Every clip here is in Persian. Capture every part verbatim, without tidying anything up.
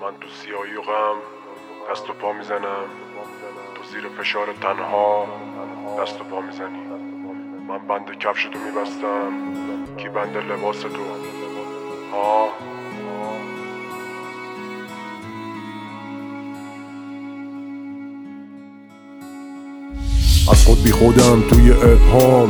من تو سیاهی و غم دست و پا میزنم، تو زیر فشار تنها دست و پا میزنی. من بند کفش تو میبستم، کی بند لباس تو؟ ها از خود بی خودم توی ابهام،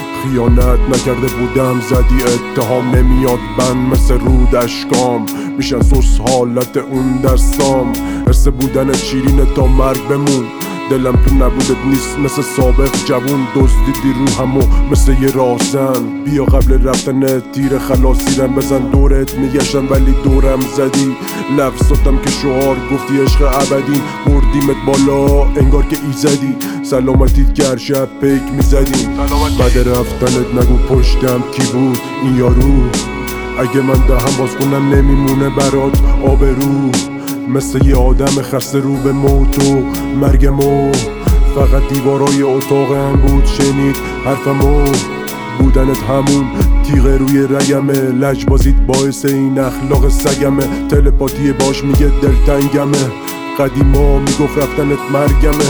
خیانت نکرده بودم زدی اتهام. نمیاد بند مثل رود اشکام، میشن سوس حالت اون دستام. حرص بودن شیرین تا مرگ بمون، دلم تو نبودت نیست مثل سابق جوون. دزدیدی روحمو مثل یه راهزن، بیا قبل رفتن تیر خلاصیرم بزن. دورت میگشتم ولی دورم زدی، لفظاتم که شعار گفتی عشق ابدی. بردیمت بالا انگار که ایزدی، سلامتیت گر شب پیک میزدیم. بعد رفتنت نگو پشتم کی بود این یارو، اگه من دهم باز کنم نمیمونه برات آبرو. مثل یه آدم خسته رو به موت و مرگمو، فقط دیوارای اتاقم بود شنید حرفمو. بودنت همون تیغ روی رگمه، لجبازیت باعث این اخلاق سگمه. تلپاتی باش میگه دلتنگمه، قدیما میگفت رفتنت مرگمه.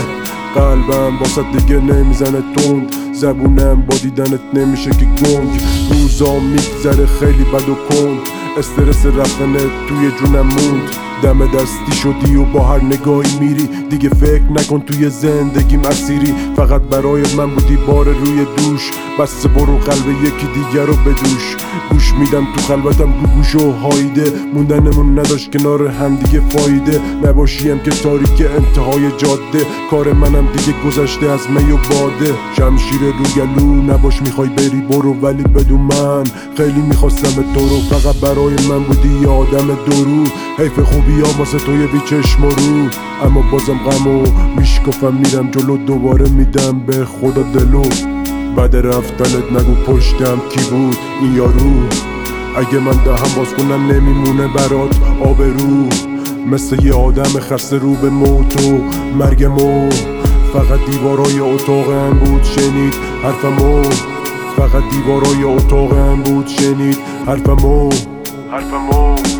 قلبم واسه دیگه نمیزنه تند، زبونم با دیدنت نمیشه که گنگ. روزا میگذره خیلی بد و کند، استرس رفتنت توی جونم موند. دم دستی شدی و با هر نگاهی میری، دیگه فکر نکن توی زندگیم اسیری. فقط برای من بودی بار روی دوش، بس برو قلب یکی دیگر رو بدوش. گوش میدم تو خلوتم رو گوش و هایده، موندنمون نداشت کنار هم دیگه فایده. نباشیم که تاریک انتهای جاده، کار منم دیگه گذشته از می و باده. شمشیر رو گلو نباش میخوای بری برو، ولی بدون من خیلی میخواستم تو رو. فقط برای من بودی یه آدم درو، حیف خوبی ها واسه توی بی چشم و رو. اما بازم غمو میشکافم میرم جلو، دوباره میدم به خدا دلو. بعد رفتنت نگو پشتم کی بود این یارو، اگه من دهم باز کنم نمیمونه برات آبرو. مثل یه آدم خسته رو به موت و مرگمو، فقط دیوارای اتاقم بود شنید حرفمو. فقط دیوارای اتاقم بود شنید حرفمو حرفمو